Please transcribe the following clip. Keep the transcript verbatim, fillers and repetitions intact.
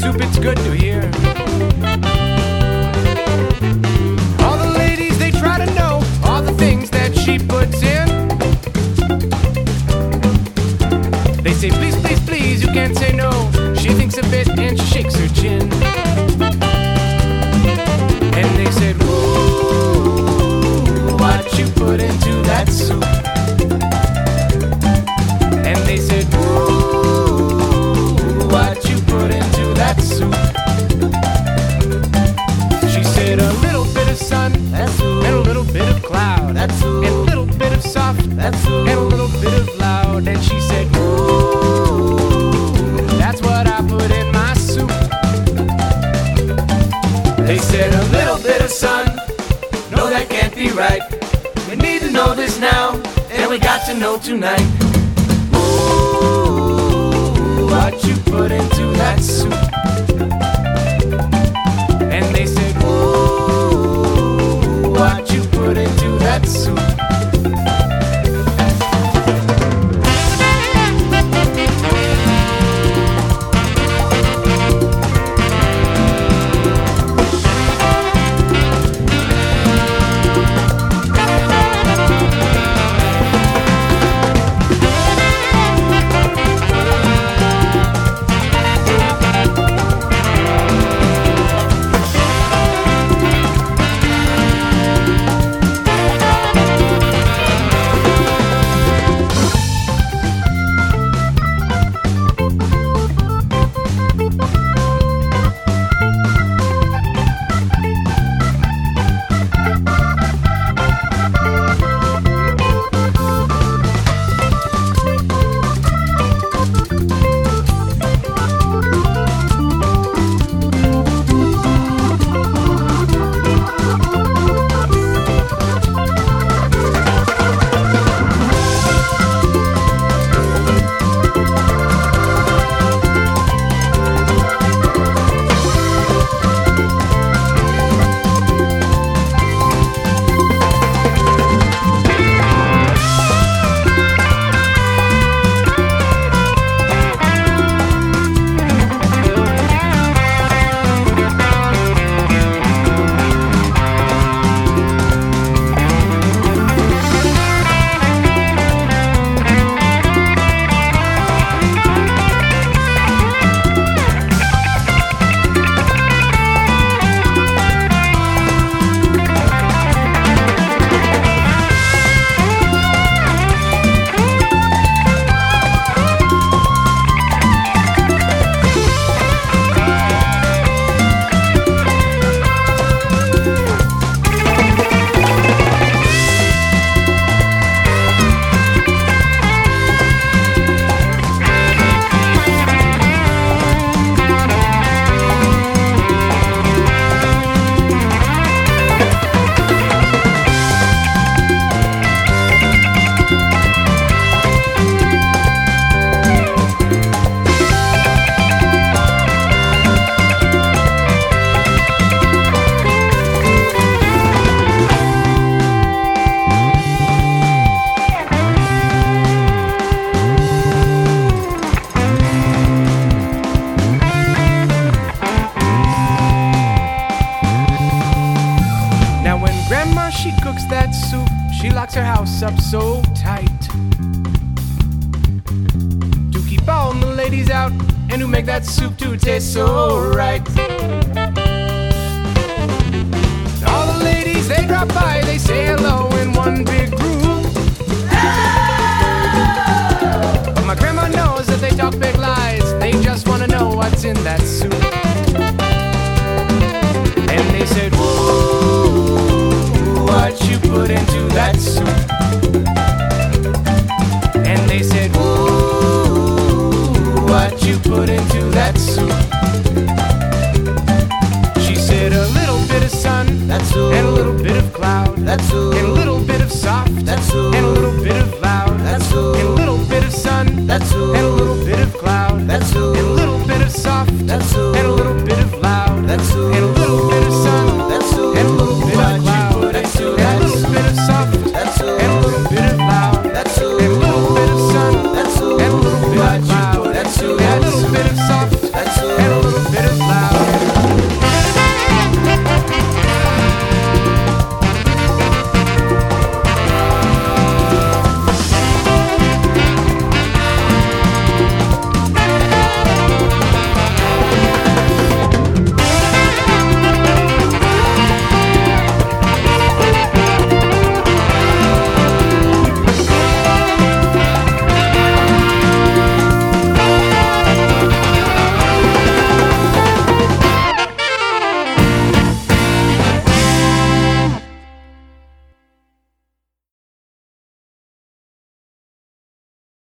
soup, it's good to hear. All the ladies, they try to know all the things that she puts in. They say, please, please, please, you can't say no. She thinks a bit and she shakes her chin. And they said, ooh, what you put into that soup? And they said, ooh, what you put into that soup? She said, a little bit of sun, That's soup. and a little bit of cloud, That's soup. and a little bit of soft, That's soup. and a little bit of loud. And she said, ooh, that's what I put in my soup. They said, a little bit of sun, no, that can't be right. We need to know this now, and we got to know tonight. Ooh, what you put into that soup? And they said, ooh, what you put into that soup? She cooks that soup, she locks her house up so tight to keep all the ladies out and to make that soup to taste so right. All the ladies, they drop by, they say hello in one big group. But my grandma knows that they talk big lies, they just want to know what's in that soup. And they said, ooh, what you put into that soup? And they said, ooh, what you put into that soup? She said, a little bit of sun, That's soup. And a little bit of cloud, That's soup.